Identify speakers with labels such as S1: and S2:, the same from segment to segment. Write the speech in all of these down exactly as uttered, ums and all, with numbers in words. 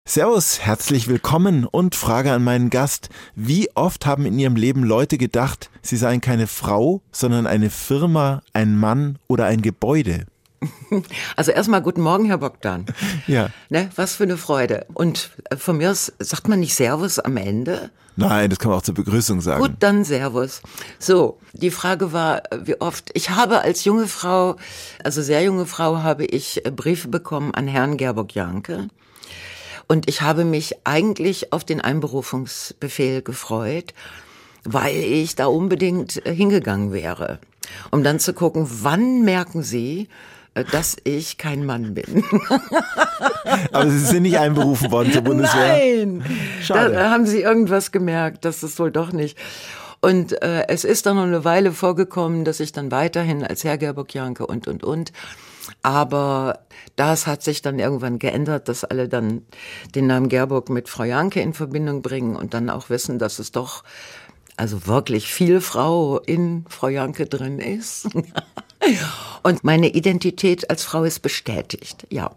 S1: Servus, herzlich willkommen und Frage an meinen Gast. Wie oft haben in ihrem Leben Leute gedacht, sie seien keine Frau, sondern eine Firma, ein Mann oder ein Gebäude?
S2: Also erstmal guten Morgen, Herr Bogdan.
S1: Ja.
S2: Ne, was für eine Freude. Und von mir aus, sagt man nicht Servus am Ende?
S1: Nein, das kann man auch zur Begrüßung sagen.
S2: Gut, dann Servus. So, die Frage war, wie oft. Ich habe als junge Frau, also sehr junge Frau, habe ich Briefe bekommen an Herrn Gerburg-Janke. Und ich habe mich eigentlich auf den Einberufungsbefehl gefreut, weil ich da unbedingt hingegangen wäre. Um dann zu gucken, wann merken Sie, dass ich kein Mann bin.
S1: Aber Sie sind nicht einberufen worden zur Bundeswehr?
S2: Nein,
S1: Schade.
S2: Da haben Sie irgendwas gemerkt, das ist wohl doch nicht. Und äh, es ist dann noch eine Weile vorgekommen, dass ich dann weiterhin als Herr Gerburg-Janke und, und, und. Aber das hat sich dann irgendwann geändert, dass alle dann den Namen Gerburg mit Frau Janke in Verbindung bringen und dann auch wissen, dass es doch also wirklich viel Frau in Frau Janke drin ist. Und meine Identität als Frau ist bestätigt, ja.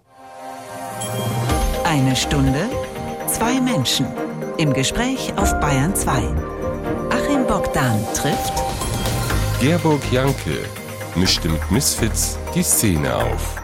S3: Eine Stunde, zwei Menschen. Im Gespräch auf Bayern zwei. Achim Bogdan trifft
S4: Gerburg-Janke mischt mit Misfits die Szene auf.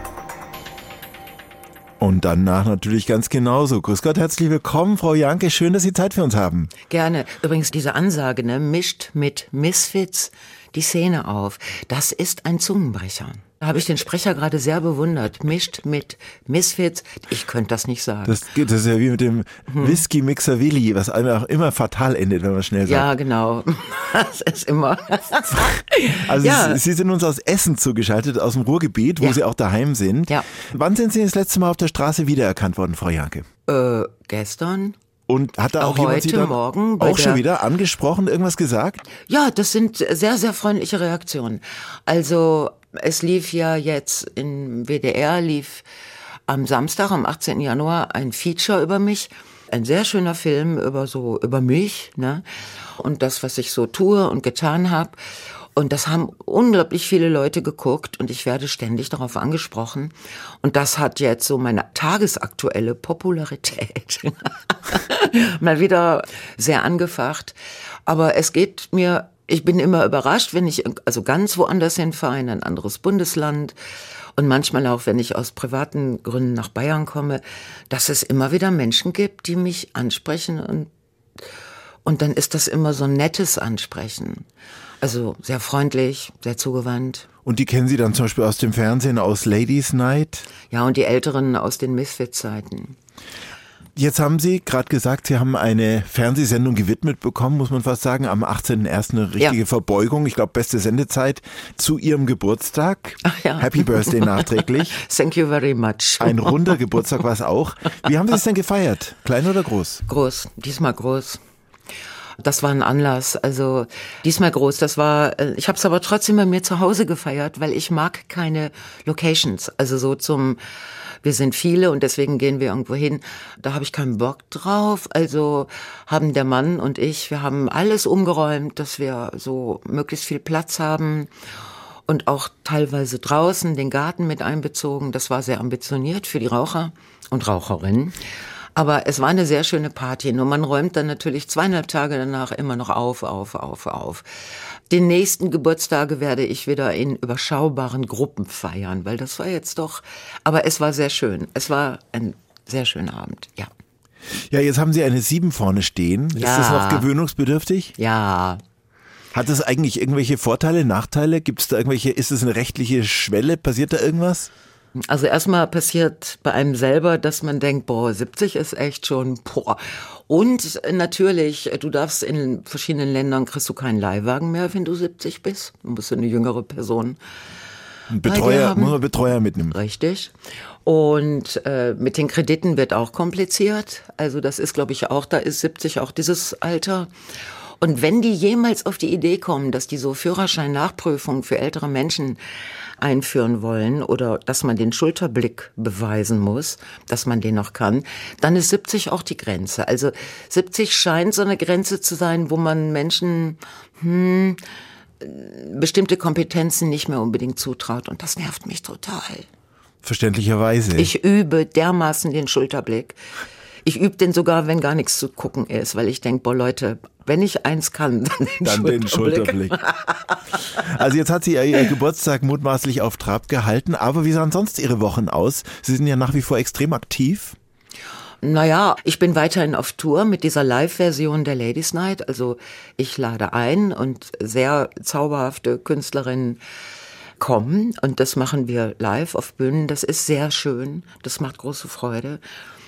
S1: Und danach natürlich ganz genauso. Grüß Gott, herzlich willkommen, Frau Janke. Schön, dass Sie Zeit für uns haben.
S2: Gerne. Übrigens diese Ansage, ne, mischt mit Misfits die Szene auf. Das ist ein Zungenbrecher. Da habe ich den Sprecher gerade sehr bewundert. Mischt mit Misfits. Ich könnte das nicht sagen.
S1: Das, das ist ja wie mit dem Whisky-Mixer Willi, was einfach immer fatal endet, wenn man schnell sagt.
S2: Ja, genau. Das ist immer.
S1: Also
S2: ja.
S1: Sie sind uns aus Essen zugeschaltet, aus dem Ruhrgebiet, wo
S2: Ja.
S1: Sie auch daheim sind.
S2: Ja.
S1: Wann sind Sie das letzte Mal auf der Straße wiedererkannt worden, Frau Janke?
S2: Äh, gestern?
S1: Und hat da auch,
S2: Auch
S1: jemand Sie
S2: heute
S1: dann
S2: Morgen bei
S1: auch schon
S2: der-
S1: wieder angesprochen, irgendwas gesagt?
S2: Ja, das sind sehr, sehr freundliche Reaktionen. Also es lief ja jetzt im W D R, lief am Samstag, am achtzehnten Januar, ein Feature über mich. Ein sehr schöner Film über so über mich, ne? Und das, was ich so tue und getan habe. Und das haben unglaublich viele Leute geguckt und ich werde ständig darauf angesprochen. Und das hat jetzt so meine tagesaktuelle Popularität mal wieder sehr angefacht. Aber es geht mir, ich bin immer überrascht, wenn ich also ganz woanders hinfahre, in ein anderes Bundesland. Und manchmal auch, wenn ich aus privaten Gründen nach Bayern komme, dass es immer wieder Menschen gibt, die mich ansprechen. Und, und dann ist das immer so ein nettes Ansprechen. Also sehr freundlich, sehr zugewandt.
S1: Und die kennen Sie dann zum Beispiel aus dem Fernsehen, aus Ladies Night?
S2: Ja, und die Älteren aus den Misfit-Zeiten.
S1: Jetzt haben Sie gerade gesagt, Sie haben eine Fernsehsendung gewidmet bekommen, muss man fast sagen, am achtzehnten ersten eine richtige
S2: Ja.
S1: Verbeugung, ich glaube beste Sendezeit, zu Ihrem Geburtstag.
S2: Ach ja.
S1: Happy Birthday nachträglich.
S2: Thank you very much.
S1: Ein runder Geburtstag war es auch. Wie haben Sie es denn gefeiert? Klein oder groß?
S2: Groß, diesmal groß. Das war ein Anlass, also diesmal groß. Das war, ich habe es aber trotzdem bei mir zu Hause gefeiert, weil ich mag keine Locations. Also so zum, wir sind viele und deswegen gehen wir irgendwo hin. Da habe ich keinen Bock drauf. Also haben der Mann und ich, wir haben alles umgeräumt, dass wir so möglichst viel Platz haben. Und auch teilweise draußen den Garten mit einbezogen. Das war sehr ambitioniert für die Raucher und Raucherinnen. Aber es war eine sehr schöne Party. Nur man räumt dann natürlich zweieinhalb Tage danach immer noch auf, auf, auf, auf. Den nächsten Geburtstage werde ich wieder in überschaubaren Gruppen feiern, weil das war jetzt doch, aber es war sehr schön. Es war ein sehr schöner Abend, ja.
S1: Ja, jetzt haben Sie eine sieben vorne stehen.
S2: Ja.
S1: Ist das noch gewöhnungsbedürftig?
S2: Ja.
S1: Hat das eigentlich irgendwelche Vorteile, Nachteile? Gibt es da irgendwelche, ist es eine rechtliche Schwelle? Passiert da irgendwas?
S2: Also erstmal passiert bei einem selber, dass man denkt, boah, siebzig ist echt schon, boah. Und natürlich, du darfst in verschiedenen Ländern, kriegst du keinen Leihwagen mehr, wenn du siebzig bist. Du musst eine jüngere Person
S1: Ein
S2: bei dir
S1: Betreuer,
S2: haben.
S1: muss man Betreuer mitnehmen.
S2: Richtig. Und äh, mit den Krediten wird auch kompliziert. Also das ist, glaube ich, auch, da ist siebzig auch dieses Alter. Und wenn die jemals auf die Idee kommen, dass die so Führerschein-Nachprüfung für ältere Menschen einführen wollen oder dass man den Schulterblick beweisen muss, dass man den noch kann, dann ist siebzig auch die Grenze. Also siebzig scheint so eine Grenze zu sein, wo man Menschen hm, bestimmte Kompetenzen nicht mehr unbedingt zutraut. Und das nervt mich total.
S1: Verständlicherweise.
S2: Ich übe dermaßen den Schulterblick. Ich übe den sogar, wenn gar nichts zu gucken ist, weil ich denke, boah Leute, wenn ich eins kann, dann den
S1: Dann
S2: Schulterblick.
S1: den Schulterblick. Also jetzt hat sie ja ihr Geburtstag mutmaßlich auf Trab gehalten, aber wie sahen sonst Ihre Wochen aus? Sie sind ja nach wie vor extrem aktiv.
S2: Naja, ich bin weiterhin auf Tour mit dieser Live-Version der Ladies Night. Also ich lade ein und sehr zauberhafte Künstlerinnen kommen. Und das machen wir live auf Bühnen. Das ist sehr schön. Das macht große Freude.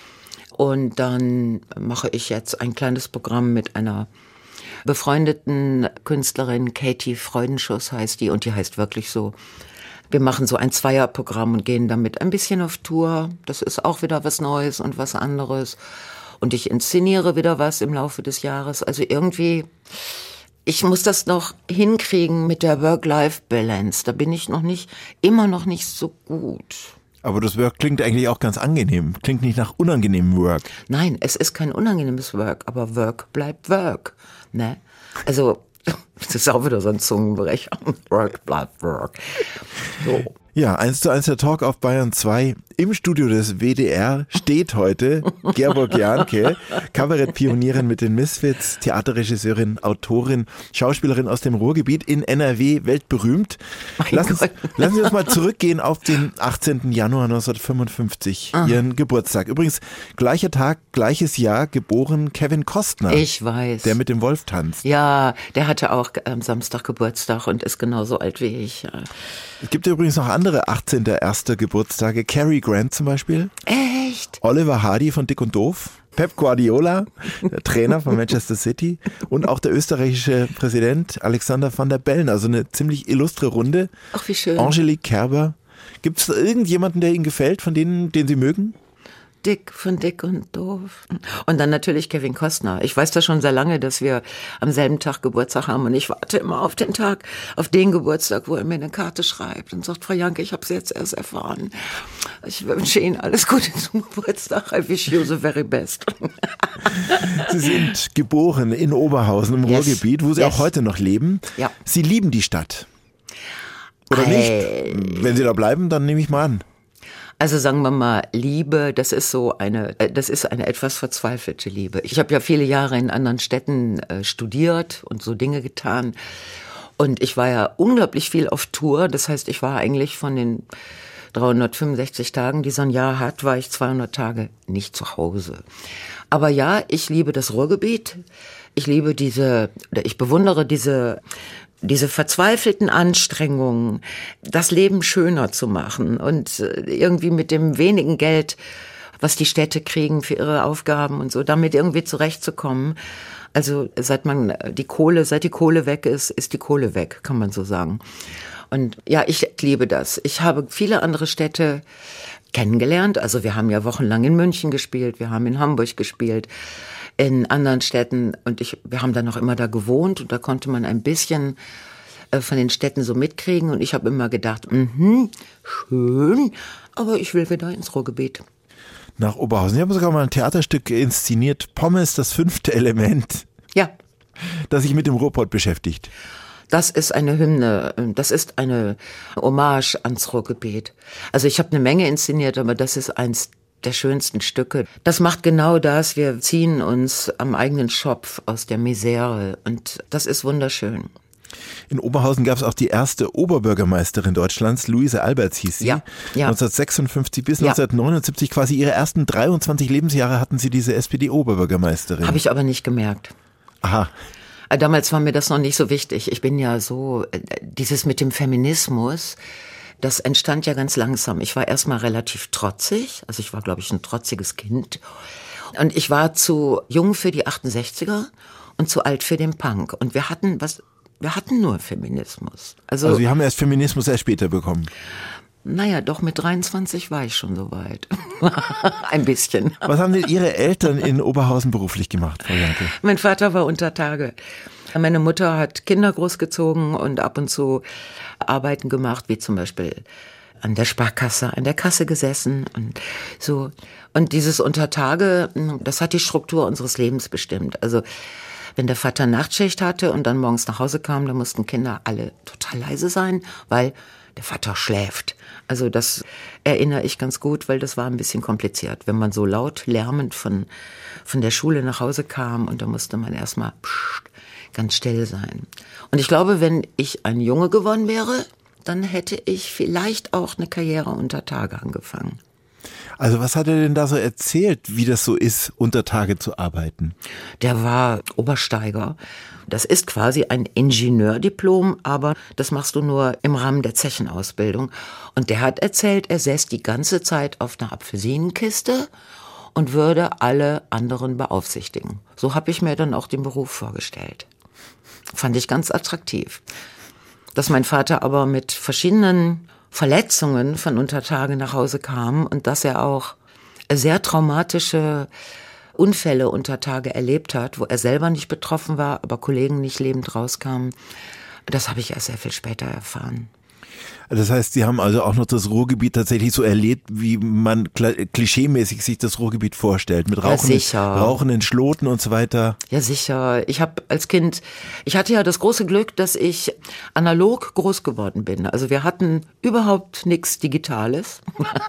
S2: Und dann mache ich jetzt ein kleines Programm mit einer befreundeten Künstlerin. Katie Freudenschuss heißt die. Und die heißt wirklich so. Wir machen so ein Zweierprogramm und gehen damit ein bisschen auf Tour. Das ist auch wieder was Neues und was anderes. Und ich inszeniere wieder was im Laufe des Jahres. Also irgendwie, ich muss das noch hinkriegen mit der Work-Life-Balance. Da bin ich noch nicht, immer noch nicht so gut.
S1: Aber das Work klingt eigentlich auch ganz angenehm. Klingt nicht nach unangenehmem Work.
S2: Nein, es ist kein unangenehmes Work, aber Work bleibt Work. Ne? Also, das ist auch wieder so ein Zungenbrecher. Work bleibt Work. So.
S1: Ja, eins zu eins der Talk auf Bayern zwei. Im Studio des W D R steht heute Gerburg Jahnke, Kabarettpionierin mit den Misfits, Theaterregisseurin, Autorin, Schauspielerin aus dem Ruhrgebiet, in N R W weltberühmt. Lassen Sie, lassen Sie uns mal zurückgehen auf den achtzehnten Januar neunzehnhundertfünfundfünfzig, ah. Ihren Geburtstag. Übrigens, gleicher Tag, gleiches Jahr, geboren Kevin Costner.
S2: Ich weiß.
S1: Der mit dem Wolf tanzt.
S2: Ja, der hatte auch am Samstag Geburtstag und ist genauso alt wie ich.
S1: Es gibt übrigens noch andere achtzehnten erster Geburtstage. Cary Grant zum Beispiel.
S2: Echt?
S1: Oliver Hardy von Dick und Doof. Pep Guardiola, der Trainer von Manchester City. Und auch der österreichische Präsident Alexander Van der Bellen. Also eine ziemlich illustre Runde.
S2: Ach, wie schön.
S1: Angelique Kerber. Gibt es irgendjemanden, der Ihnen gefällt, von denen, den Sie mögen?
S2: Dick von Dick und Doof. Und dann natürlich Kevin Costner. Ich weiß das schon sehr lange, dass wir am selben Tag Geburtstag haben und ich warte immer auf den Tag, auf den Geburtstag, wo er mir eine Karte schreibt und sagt, Frau Jahnke, ich habe es jetzt erst erfahren. Ich wünsche Ihnen alles Gute zum Geburtstag. I wish you the very best.
S1: Sie sind geboren in Oberhausen im yes. Ruhrgebiet, wo Sie yes. auch heute noch leben.
S2: Ja.
S1: Sie lieben die Stadt. Oder hey. nicht? Wenn Sie da bleiben, dann nehme ich mal an.
S2: Also sagen wir mal, Liebe, das ist so eine, das ist eine etwas verzweifelte Liebe. Ich habe ja viele Jahre in anderen Städten äh, studiert und so Dinge getan. Und ich war ja unglaublich viel auf Tour. Das heißt, ich war eigentlich von den dreihundertfünfundsechzig Tagen, die so ein Jahr hat, war ich zweihundert Tage nicht zu Hause. Aber ja, ich liebe das Ruhrgebiet. Ich liebe diese, ich bewundere diese diese verzweifelten Anstrengungen, das Leben schöner zu machen und irgendwie mit dem wenigen Geld, was die Städte kriegen für ihre Aufgaben und so, damit irgendwie zurechtzukommen. Also seit man die Kohle, seit die Kohle weg ist, ist die Kohle weg, kann man so sagen. Und ja, ich liebe das. Ich habe viele andere Städte kennengelernt. Also wir haben ja wochenlang in München gespielt, wir haben in Hamburg gespielt, in anderen Städten und ich, wir haben dann noch immer da gewohnt und da konnte man ein bisschen äh, von den Städten so mitkriegen und ich habe immer gedacht, mhm, schön, aber ich will wieder ins Ruhrgebiet.
S1: Nach Oberhausen. Sie haben sogar mal ein Theaterstück inszeniert, Pommes, das fünfte Element.
S2: Ja.
S1: Das sich mit dem Ruhrpott beschäftigt.
S2: Das ist eine Hymne, das ist eine Hommage ans Ruhrgebiet. Also ich habe eine Menge inszeniert, aber das ist eins der schönsten Stücke. Das macht genau das, wir ziehen uns am eigenen Schopf aus der Misere und das ist wunderschön.
S1: In Oberhausen gab es auch die erste Oberbürgermeisterin Deutschlands, Luise Alberts hieß sie.
S2: Ja, ja.
S1: neunzehnhundertsechsundfünfzig bis
S2: ja.
S1: neunzehnhundertneunundsiebzig, quasi ihre ersten dreiundzwanzig Lebensjahre hatten sie diese S P D-Oberbürgermeisterin.
S2: Habe ich aber nicht gemerkt.
S1: Aha.
S2: Damals war mir das noch nicht so wichtig. Ich bin ja so, dieses mit dem Feminismus, das entstand ja ganz langsam. Ich war erstmal relativ trotzig, also ich war, glaube ich, ein trotziges Kind. Und ich war zu jung für die achtundsechziger und zu alt für den Punk. Und wir hatten was, wir hatten nur Feminismus. Also,
S1: also Sie haben erst Feminismus erst später bekommen?
S2: Naja, doch mit dreiundzwanzig war ich schon so weit. Ein bisschen.
S1: Was haben denn Ihre Eltern in Oberhausen beruflich gemacht, Frau Jahnke?
S2: Mein Vater war unter Tage. Meine Mutter hat Kinder großgezogen und ab und zu Arbeiten gemacht, wie zum Beispiel an der Sparkasse, an der Kasse gesessen und so. Und dieses Untertage, das hat die Struktur unseres Lebens bestimmt. Also wenn der Vater Nachtschicht hatte und dann morgens nach Hause kam, dann mussten Kinder alle total leise sein, weil der Vater schläft. Also das erinnere ich ganz gut, weil das war ein bisschen kompliziert, wenn man so laut lärmend von, von der Schule nach Hause kam und da musste man erstmal ganz still sein. Und ich glaube, wenn ich ein Junge geworden wäre, dann hätte ich vielleicht auch eine Karriere unter Tage angefangen.
S1: Also was hat er denn da so erzählt, wie das so ist, unter Tage zu arbeiten?
S2: Der war Obersteiger. Das ist quasi ein Ingenieurdiplom, aber das machst du nur im Rahmen der Zechenausbildung. Und der hat erzählt, er säß die ganze Zeit auf einer Apfelsinenkiste und würde alle anderen beaufsichtigen. So habe ich mir dann auch den Beruf vorgestellt. Fand ich ganz attraktiv. Dass mein Vater aber mit verschiedenen Verletzungen von Untertage nach Hause kam und dass er auch sehr traumatische Unfälle unter Tage erlebt hat, wo er selber nicht betroffen war, aber Kollegen nicht lebend rauskamen. Das habe ich erst sehr viel später erfahren.
S1: Das heißt, Sie haben also auch noch das Ruhrgebiet tatsächlich so erlebt, wie man klischeemäßig sich das Ruhrgebiet vorstellt, mit rauchenden,
S2: ja,
S1: rauchenden Schloten und so weiter.
S2: Ja, sicher. Ich habe als Kind, ich hatte ja das große Glück, dass ich analog groß geworden bin. Also wir hatten überhaupt nichts Digitales.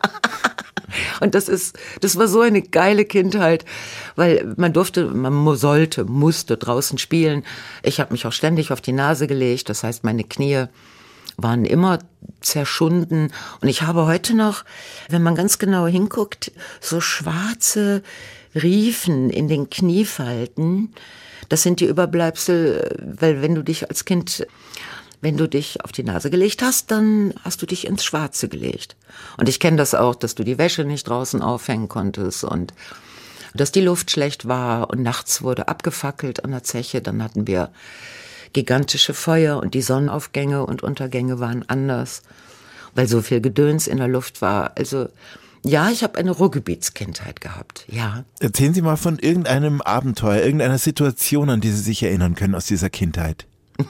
S2: Und das ist, das war so eine geile Kindheit, weil man durfte, man sollte, musste draußen spielen. Ich habe mich auch ständig auf die Nase gelegt, das heißt, meine Knie waren immer zerschunden. Und ich habe heute noch, wenn man ganz genau hinguckt, so schwarze Riefen in den Kniefalten. Das sind die Überbleibsel, weil wenn du dich als Kind, wenn du dich auf die Nase gelegt hast, dann hast du dich ins Schwarze gelegt. Und ich kenne das auch, dass du die Wäsche nicht draußen aufhängen konntest und dass die Luft schlecht war und nachts wurde abgefackelt an der Zeche. Dann hatten wir gigantische Feuer und die Sonnenaufgänge und Untergänge waren anders, weil so viel Gedöns in der Luft war. Also ja, ich habe eine Ruhrgebietskindheit gehabt, ja.
S1: Erzählen Sie mal von irgendeinem Abenteuer, irgendeiner Situation, an die Sie sich erinnern können aus dieser Kindheit.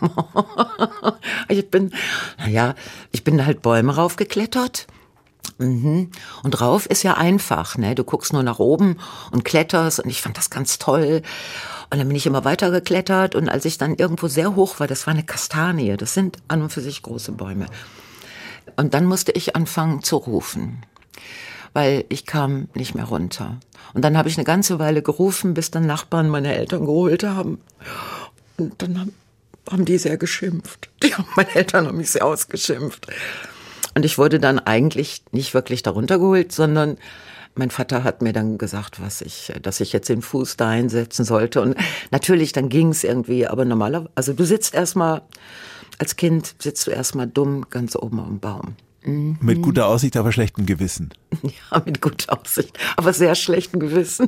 S2: ich bin, naja, ich bin halt Bäume raufgeklettert. Mhm. Und rauf ist ja einfach, ne? Du guckst nur nach oben und kletterst und ich fand das ganz toll. Und dann bin ich immer weiter geklettert und als ich dann irgendwo sehr hoch war, das war eine Kastanie, das sind an und für sich große Bäume. Und dann musste ich anfangen zu rufen, weil ich kam nicht mehr runter. Und dann habe ich eine ganze Weile gerufen, bis dann Nachbarn meine Eltern geholt haben. Und dann haben, haben die sehr geschimpft. Die haben, meine Eltern haben mich sehr ausgeschimpft. Und ich wurde dann eigentlich nicht wirklich darunter geholt, sondern mein Vater hat mir dann gesagt, was ich, dass ich jetzt den Fuß da einsetzen sollte. Und natürlich, dann ging es irgendwie, aber normalerweise, also du sitzt erstmal, als Kind sitzt du erstmal dumm ganz oben am Baum. Mhm.
S1: Mit guter Aussicht, aber schlechtem Gewissen.
S2: Ja, mit guter Aussicht, aber sehr schlechtem Gewissen.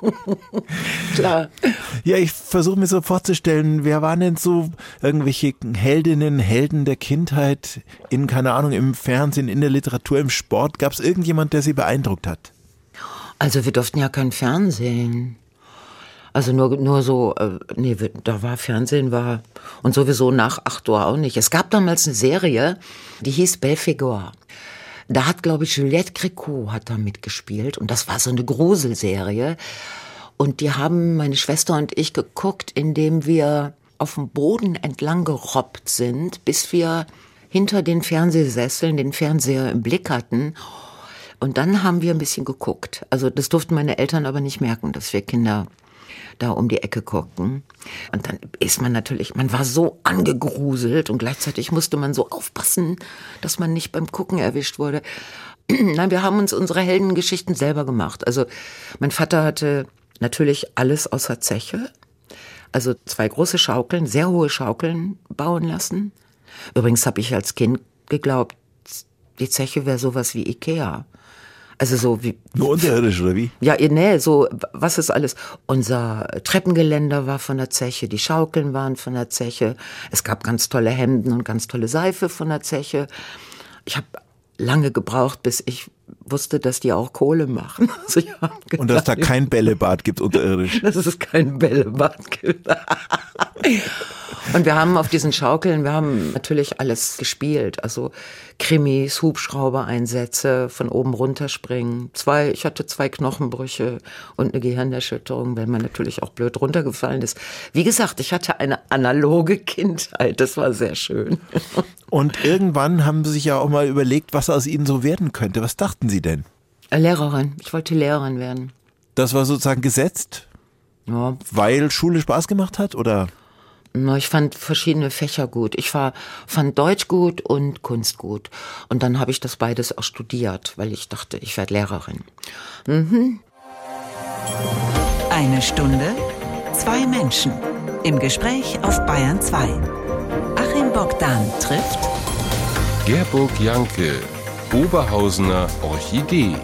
S2: Klar.
S1: Ja, ich versuche mir so vorzustellen, wer waren denn so irgendwelche Heldinnen, Helden der Kindheit in, keine Ahnung, im Fernsehen, in der Literatur, im Sport? Gab es irgendjemand, der Sie beeindruckt hat?
S2: Also wir durften ja kein Fernsehen. Also nur, nur so, äh, nee, da war Fernsehen, war, und sowieso nach acht Uhr auch nicht. Es gab damals eine Serie, die hieß Belphegor. Da hat, glaube ich, Juliette Gréco hat da mitgespielt und das war so eine Gruselserie. Und die haben meine Schwester und ich geguckt, indem wir auf dem Boden entlang gerobbt sind, bis wir hinter den Fernsehsesseln den Fernseher im Blick hatten. Und dann haben wir ein bisschen geguckt. Also das durften meine Eltern aber nicht merken, dass wir Kinder da um die Ecke guckten. Und dann ist man natürlich, man war so angegruselt und gleichzeitig musste man so aufpassen, dass man nicht beim Gucken erwischt wurde. Nein, wir haben uns unsere Heldengeschichten selber gemacht. Also mein Vater hatte natürlich alles außer Zeche. Also zwei große Schaukeln, sehr hohe Schaukeln bauen lassen. Übrigens habe ich als Kind geglaubt, die Zeche wäre sowas wie Ikea. Also so wie...
S1: Nur unterirdisch, oder wie?
S2: Ja, nee, so, was ist alles? Unser Treppengeländer war von der Zeche, die Schaukeln waren von der Zeche. Es gab ganz tolle Hemden und ganz tolle Seife von der Zeche. Ich habe lange gebraucht, bis ich wusste, dass die auch Kohle machen. Also ich hab gedacht,
S1: und dass da kein Bällebad gibt unterirdisch.
S2: Dass es kein Bällebad gibt. Und wir haben auf diesen Schaukeln, wir haben natürlich alles gespielt. Also Krimis, Hubschraubereinsätze, von oben runterspringen. Zwei, ich hatte zwei Knochenbrüche und eine Gehirnerschütterung, weil man natürlich auch blöd runtergefallen ist. Wie gesagt, ich hatte eine analoge Kindheit. Das war sehr schön.
S1: Und irgendwann haben Sie sich ja auch mal überlegt, was aus Ihnen so werden könnte. Was dachten Sie denn?
S2: Lehrerin. Ich wollte Lehrerin werden.
S1: Das war sozusagen gesetzt?
S2: Ja.
S1: Weil Schule Spaß gemacht hat, oder?
S2: Ich fand verschiedene Fächer gut. Ich war, fand Deutsch gut und Kunst gut. Und dann habe ich das beides auch studiert, weil ich dachte, ich werde Lehrerin. Mhm.
S3: Eine Stunde, zwei Menschen. Im Gespräch auf Bayern zwei. Achim Bogdan trifft
S4: Gerburg Janke, Oberhausener Orchidee.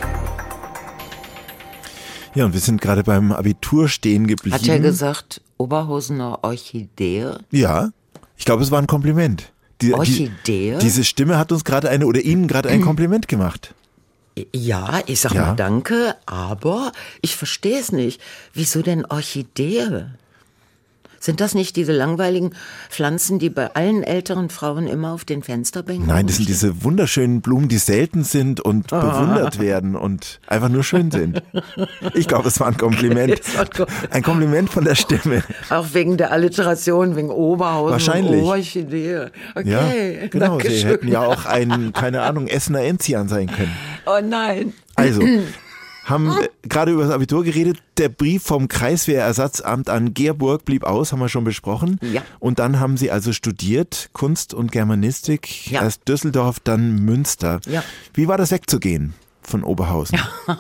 S1: Ja, und wir sind gerade beim Abitur stehen geblieben.
S2: Hat er gesagt, Oberhausener Orchidee?
S1: Ja, ich glaube, es war ein Kompliment. Die,
S2: Orchidee?
S1: Die, diese Stimme hat uns gerade eine oder Ihnen gerade ein Kompliment gemacht.
S2: Ja, ich sag
S1: Ja.
S2: mal danke, aber ich verstehe es nicht. Wieso denn Orchidee? Sind das nicht diese langweiligen Pflanzen, die bei allen älteren Frauen immer auf den Fensterbänken
S1: Nein, das sind
S2: rumstehen?
S1: diese wunderschönen Blumen, die selten sind und bewundert werden und einfach nur schön sind. Ich glaube, es war ein Kompliment.
S2: Es war gut.
S1: Ein Kompliment von der Stimme.
S2: Auch wegen der Alliteration, wegen Oberhausen
S1: Wahrscheinlich.
S2: und Orchidee.
S1: Ja,
S2: Okay,
S1: genau.
S2: danke
S1: Sie
S2: schön.
S1: hätten ja auch ein, keine Ahnung, Essener Enzian sein können.
S2: Oh nein.
S1: Also, haben äh, gerade über das Abitur geredet. Der Brief vom Kreiswehrersatzamt an Gerburg blieb aus, haben wir schon besprochen.
S2: Ja.
S1: Und dann haben Sie also studiert, Kunst und Germanistik,
S2: Ja.
S1: erst Düsseldorf, dann Münster.
S2: Ja.
S1: Wie war das wegzugehen von Oberhausen?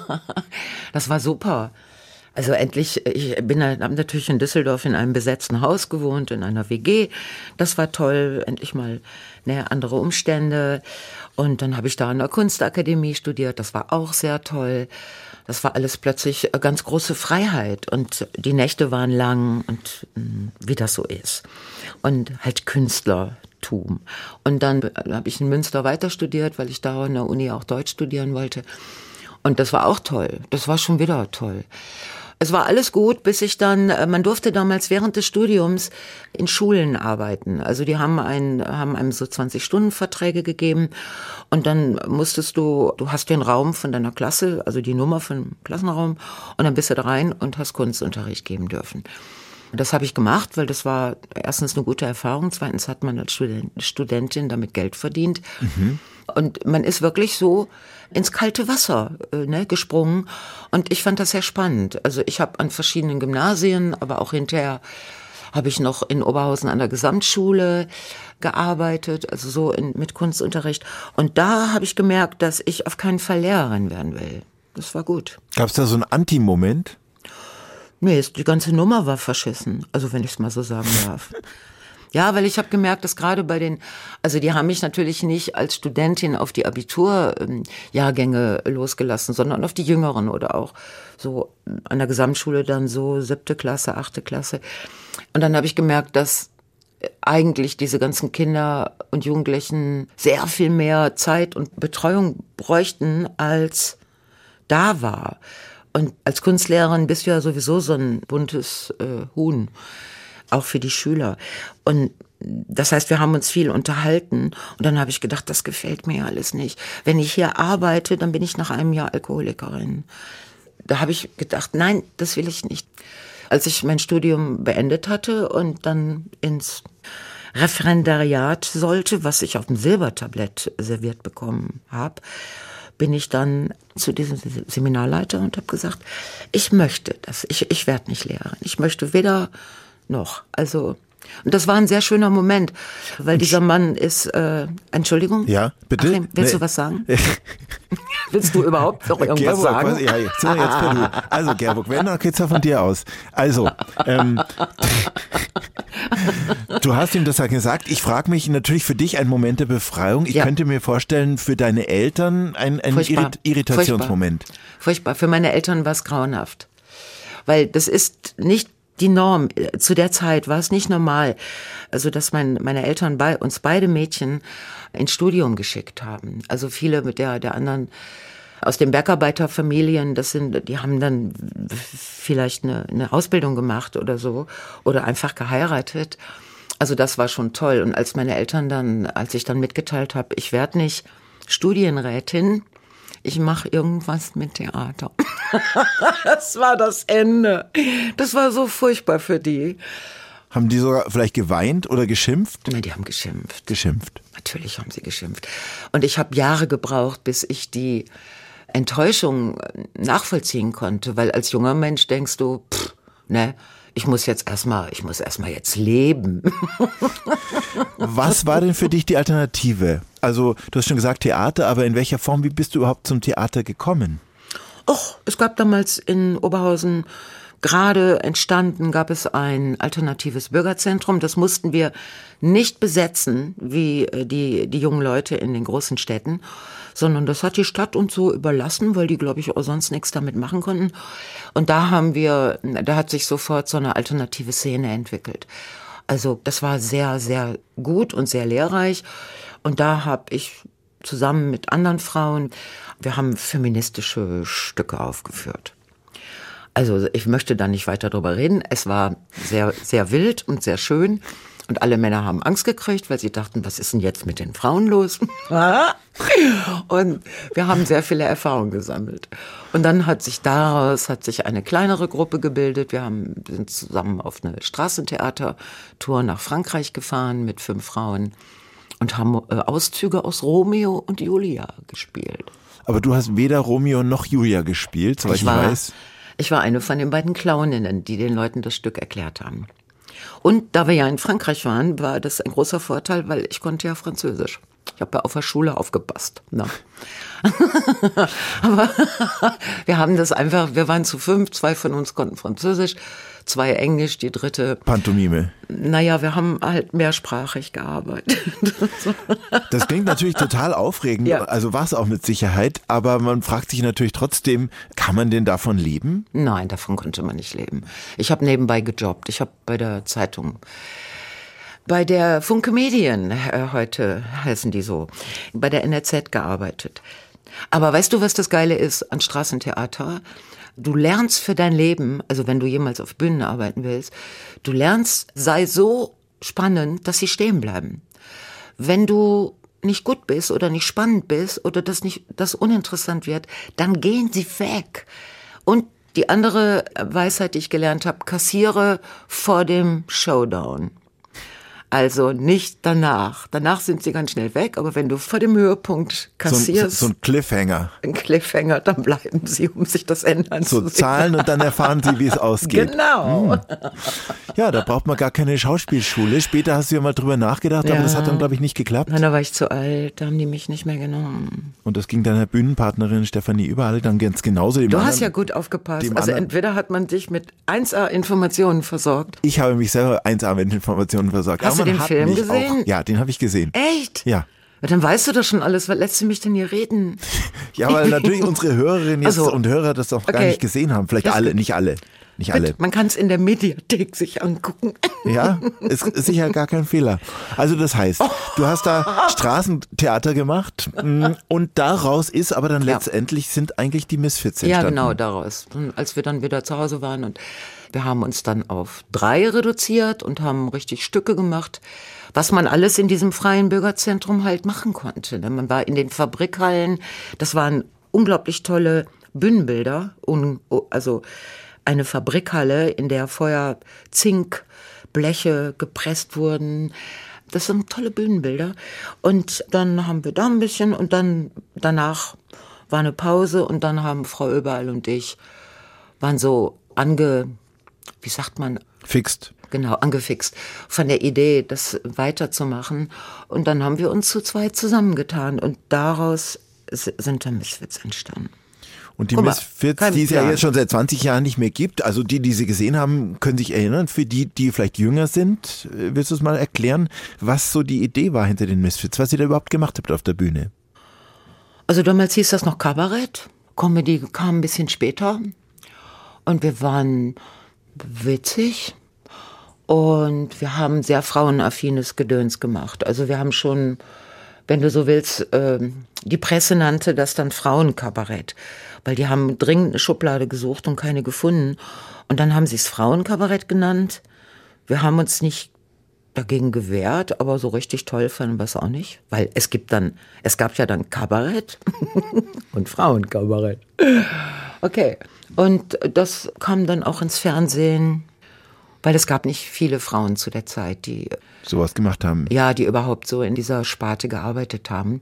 S2: Das war super. Also endlich, ich bin habe natürlich in Düsseldorf in einem besetzten Haus gewohnt, in einer W G. Das war toll, endlich mal ne, andere Umstände. Und dann habe ich da an der Kunstakademie studiert, das war auch sehr toll. Das war alles plötzlich eine ganz große Freiheit und die Nächte waren lang und mh, wie das so ist. Und halt Künstlertum. Und dann habe ich in Münster weiter studiert, weil ich da an der Uni auch Deutsch studieren wollte. Und das war auch toll. Das war schon wieder toll. Es war alles gut, bis ich dann, man durfte damals während des Studiums in Schulen arbeiten. Also die haben einen, haben einem so zwanzig-Stunden-Verträge gegeben und dann musstest du, du hast den Raum von deiner Klasse, also die Nummer vom Klassenraum und dann bist du da rein und hast Kunstunterricht geben dürfen. Das habe ich gemacht, weil das war erstens eine gute Erfahrung, zweitens hat man als Student, Studentin damit Geld verdient. Mhm. Und man ist wirklich so ins kalte Wasser äh, ne, gesprungen und ich fand das sehr spannend. Also ich habe an verschiedenen Gymnasien, aber auch hinterher habe ich noch in Oberhausen an der Gesamtschule gearbeitet, also so in, mit Kunstunterricht. Und da habe ich gemerkt, dass ich auf keinen Fall Lehrerin werden will. Das war gut.
S1: Gab es da so einen Anti-Moment?
S2: Nee, die ganze Nummer war verschissen, also wenn ich es mal so sagen darf. Ja, weil ich habe gemerkt, dass gerade bei den, also die haben mich natürlich nicht als Studentin auf die Abiturjahrgänge losgelassen, sondern auf die Jüngeren oder auch so an der Gesamtschule dann so siebte Klasse, achte Klasse. Und dann habe ich gemerkt, dass eigentlich diese ganzen Kinder und Jugendlichen sehr viel mehr Zeit und Betreuung bräuchten, als da war. Und als Kunstlehrerin bist du ja sowieso so ein buntes äh, Huhn. Auch für die Schüler. Und das heißt, wir haben uns viel unterhalten. Und dann habe ich gedacht, das gefällt mir alles nicht. Wenn ich hier arbeite, dann bin ich nach einem Jahr Alkoholikerin. Da habe ich gedacht, nein, das will ich nicht. Als ich mein Studium beendet hatte und dann ins Referendariat sollte, was ich auf dem Silbertablett serviert bekommen habe, bin ich dann zu diesem Seminarleiter und habe gesagt, ich möchte das, ich, ich werde nicht Lehrerin. Ich möchte weder noch. Also, und das war ein sehr schöner Moment, weil dieser Mann ist, äh, Entschuldigung?
S1: Ja, bitte?
S2: Achim, willst
S1: Nee.
S2: du was sagen? Willst du überhaupt noch irgendwas
S1: Gerburg,
S2: sagen?
S1: Was, ja, jetzt sind wir jetzt bei du. Also Gerburg, wenn, dann geht's ja von dir aus. Also, ähm, du hast ihm das ja gesagt. Ich frage mich natürlich für dich ein Moment der Befreiung. Ich
S2: Ja.
S1: könnte mir vorstellen, für deine Eltern ein, ein
S2: Furchtbar.
S1: Irrit- Irritationsmoment.
S2: Furchtbar. Furchtbar. Für meine Eltern war es grauenhaft. Weil das ist nicht die Norm. Zu der Zeit war es nicht normal, also dass mein, meine Eltern bei uns beide Mädchen ins Studium geschickt haben. Also viele mit der, der anderen aus den Bergarbeiterfamilien, das sind, die haben dann vielleicht eine, eine Ausbildung gemacht oder so oder einfach geheiratet. Also das war schon toll. Und als meine Eltern dann, als ich dann mitgeteilt habe, ich werde nicht Studienrätin, ich mache irgendwas mit Theater. Das war das Ende. Das war so furchtbar für die.
S1: Haben die sogar vielleicht geweint oder geschimpft?
S2: Nein, die haben geschimpft.
S1: Geschimpft.
S2: Natürlich haben sie geschimpft. Und ich habe Jahre gebraucht, bis ich die Enttäuschung nachvollziehen konnte, weil als junger Mensch denkst du, pff, ne, ich muss jetzt erstmal, ich muss erstmal jetzt leben.
S1: Was war denn für dich die Alternative? Also, du hast schon gesagt Theater, aber in welcher Form, wie bist du überhaupt zum Theater gekommen?
S2: Och, es gab damals in Oberhausen gerade entstanden, gab es ein alternatives Bürgerzentrum. Das mussten wir nicht besetzen, wie die, die jungen Leute in den großen Städten, sondern das hat die Stadt uns so überlassen, weil die, glaube ich, auch sonst nichts damit machen konnten. Und da haben wir, da hat sich sofort so eine alternative Szene entwickelt. Also das war sehr, sehr gut und sehr lehrreich. Und da habe ich zusammen mit anderen Frauen, wir haben feministische Stücke aufgeführt. Also ich möchte da nicht weiter drüber reden. Es war sehr, sehr wild und sehr schön. Und alle Männer haben Angst gekriegt, weil sie dachten, was ist denn jetzt mit den Frauen los? Und wir haben sehr viele Erfahrungen gesammelt. Und dann hat sich daraus hat sich eine kleinere Gruppe gebildet. Wir haben, sind zusammen auf eine Straßentheatertour nach Frankreich gefahren mit fünf Frauen und haben äh, Auszüge aus Romeo und Julia gespielt.
S1: Aber du hast weder Romeo noch Julia gespielt, soweit ich, ich weiß.
S2: Ich war eine von den beiden Clowninnen, die den Leuten das Stück erklärt haben. Und da wir ja in Frankreich waren, war das ein großer Vorteil, weil ich konnte ja Französisch. Ich habe ja auf der Schule aufgepasst. Ne? Aber wir haben das einfach, wir waren zu fünf, zwei von uns konnten Französisch, zwei Englisch, die dritte
S1: Pantomime.
S2: Naja, wir haben halt mehrsprachig gearbeitet.
S1: Das klingt natürlich total aufregend, ja. Also war es auch mit Sicherheit, aber man fragt sich natürlich trotzdem, kann man denn davon leben?
S2: Nein, davon konnte man nicht leben. Ich habe nebenbei gejobbt, ich habe bei der Zeitung, bei der Funke Medien, äh, heute heißen die so, bei der N R Z gearbeitet. Aber weißt du, was das Geile ist an Straßentheater? Du lernst für dein Leben, also wenn du jemals auf Bühnen arbeiten willst, du lernst, sei so spannend, dass sie stehen bleiben. Wenn du nicht gut bist oder nicht spannend bist oder das nicht, das uninteressant wird, dann gehen sie weg. Und die andere Weisheit, die ich gelernt habe, kassiere vor dem Showdown. Also nicht danach. Danach sind sie ganz schnell weg, aber wenn du vor dem Höhepunkt kassierst...
S1: So, so, so ein Cliffhanger.
S2: Ein Cliffhanger, dann bleiben sie, um sich das ändern
S1: so
S2: zu sehen.
S1: So Zahlen und dann erfahren sie, wie es ausgeht.
S2: Genau.
S1: Hm. Ja, da braucht man gar keine Schauspielschule. Später hast du ja mal drüber nachgedacht, ja. Aber das hat dann, glaube ich, nicht geklappt.
S2: Nein, da war ich zu alt, da haben die mich nicht mehr genommen.
S1: Und das ging deiner Bühnenpartnerin Stefanie Überall dann ganz genauso. Dem
S2: du
S1: anderen,
S2: hast ja gut aufgepasst. Also
S1: anderen,
S2: entweder hat man dich mit eins A Informationen versorgt.
S1: Ich habe mich selber eins A mit Informationen versorgt.
S2: Hast
S1: aber
S2: du den Film gesehen?
S1: Auch, ja, den habe ich gesehen.
S2: Echt?
S1: Ja.
S2: Dann weißt du doch schon alles, was lässt du mich denn hier reden?
S1: Ja, weil natürlich unsere Hörerinnen jetzt
S2: also,
S1: und Hörer das auch
S2: okay.
S1: gar nicht gesehen haben. Vielleicht
S2: das
S1: alle, nicht alle. Nicht alle.
S2: Man kann es in der Mediathek sich angucken.
S1: Ja, ist, ist sicher gar kein Fehler. Also das heißt, oh. du hast da Straßentheater gemacht und daraus ist aber dann letztendlich ja. sind eigentlich die Misfits entstanden.
S2: Ja, genau, daraus. Und als wir dann wieder zu Hause waren und wir haben uns dann auf drei reduziert und haben richtig Stücke gemacht, was man alles in diesem freien Bürgerzentrum halt machen konnte. Man war in den Fabrikhallen, das waren unglaublich tolle Bühnenbilder, also eine Fabrikhalle, in der vorher Zinkbleche gepresst wurden. Das sind tolle Bühnenbilder. Und dann haben wir da ein bisschen und dann danach war eine Pause und dann haben Frau Überall und ich waren so ange, wie sagt man?
S1: Fixt.
S2: Genau, angefixt von der Idee, das weiterzumachen. Und dann haben wir uns zu zweit zusammengetan und daraus sind dann Misfits entstanden.
S1: Und die Guck Misfits, mal, die es ja jetzt schon seit zwanzig Jahren nicht mehr gibt, also die, die sie gesehen haben, können sich erinnern. Für die, die vielleicht jünger sind, willst du es mal erklären, was so die Idee war hinter den Misfits, was ihr da überhaupt gemacht habt auf der Bühne?
S2: Also damals hieß das noch Kabarett. Comedy kam ein bisschen später. Und wir waren witzig. Und wir haben sehr frauenaffines Gedöns gemacht. Also wir haben schon, wenn du so willst, äh, die Presse nannte das dann Frauenkabarett. Weil die haben dringend eine Schublade gesucht und keine gefunden. Und dann haben sie es Frauenkabarett genannt. Wir haben uns nicht, dagegen gewehrt, aber so richtig toll fanden wir es auch nicht. Weil es gibt dann, es gab ja dann Kabarett und Frauenkabarett. Okay, und das kam dann auch ins Fernsehen, weil es gab nicht viele Frauen zu der Zeit, die
S1: sowas gemacht haben.
S2: Ja, die überhaupt so in dieser Sparte gearbeitet haben.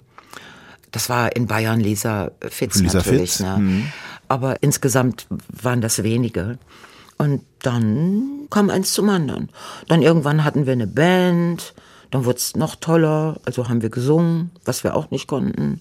S2: Das war in Bayern Lisa Fitz
S1: Lisa
S2: natürlich.
S1: Fitz.
S2: Ne?
S1: Mhm.
S2: Aber insgesamt waren das wenige. Und dann kam eins zum anderen. Dann irgendwann hatten wir eine Band, dann wurde es noch toller, also haben wir gesungen, was wir auch nicht konnten.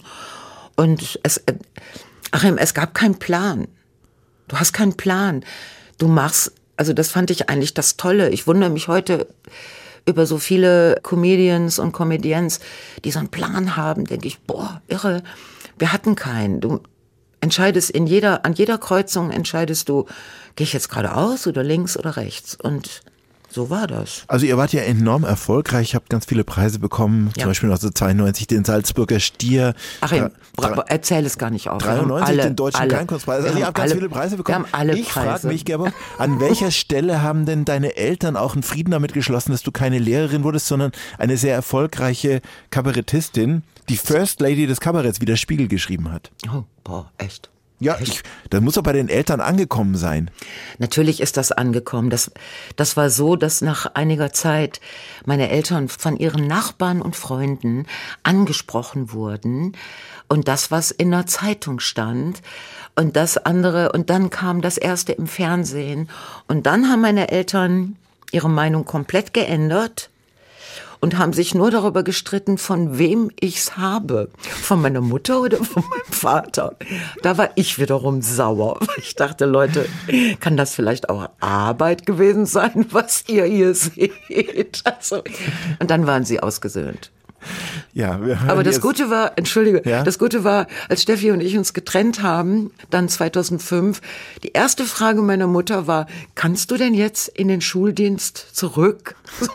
S2: Und es, Achim, es gab keinen Plan. Du hast keinen Plan. Du machst, also das fand ich eigentlich das Tolle. Ich wundere mich heute über so viele Comedians und Comedians, die so einen Plan haben, denke ich, boah, irre. Wir hatten keinen. Du entscheidest in jeder, an jeder Kreuzung entscheidest du, gehe ich jetzt geradeaus oder links oder rechts? Und so war das.
S1: Also ihr wart ja enorm erfolgreich, habt ganz viele Preise bekommen,
S2: ja.
S1: Zum Beispiel neunzehnhundertzweiundneunzig den Salzburger Stier.
S2: Achim,
S1: Dra-
S2: erzähl es gar nicht auf.
S1: dreiundneunzig
S2: alle,
S1: den Deutschen
S2: alle,
S1: Kleinkunstpreis. Also
S2: wir
S1: ihr
S2: haben
S1: habt ganz
S2: alle,
S1: viele Preise bekommen.
S2: Wir haben alle
S1: ich
S2: Preise.
S1: frage mich, Gerburg, an welcher Stelle haben denn deine Eltern auch einen Frieden damit geschlossen, dass du keine Lehrerin wurdest, sondern eine sehr erfolgreiche Kabarettistin, die First Lady des Kabaretts, wie der Spiegel geschrieben hat?
S2: Oh, boah, echt.
S1: Ja, ich, das muss doch bei den Eltern angekommen sein.
S2: Natürlich ist das angekommen. Das, das war so, dass nach einiger Zeit meine Eltern von ihren Nachbarn und Freunden angesprochen wurden und das, was in der Zeitung stand und das andere, und dann kam das erste im Fernsehen und dann haben meine Eltern ihre Meinung komplett geändert und haben sich nur darüber gestritten, von wem ich's habe. Von meiner Mutter oder von meinem Vater. Da war ich wiederum sauer. Ich dachte, Leute, kann das vielleicht auch Arbeit gewesen sein, was ihr hier seht? Also, und dann waren sie ausgesöhnt.
S1: Ja, wir hören
S2: Aber das
S1: jetzt-
S2: Gute war, entschuldige,
S1: Ja?
S2: das Gute war, als Steffi und ich uns getrennt haben, dann zweitausendfünf, die erste Frage meiner Mutter war, kannst du denn jetzt in den Schuldienst zurück?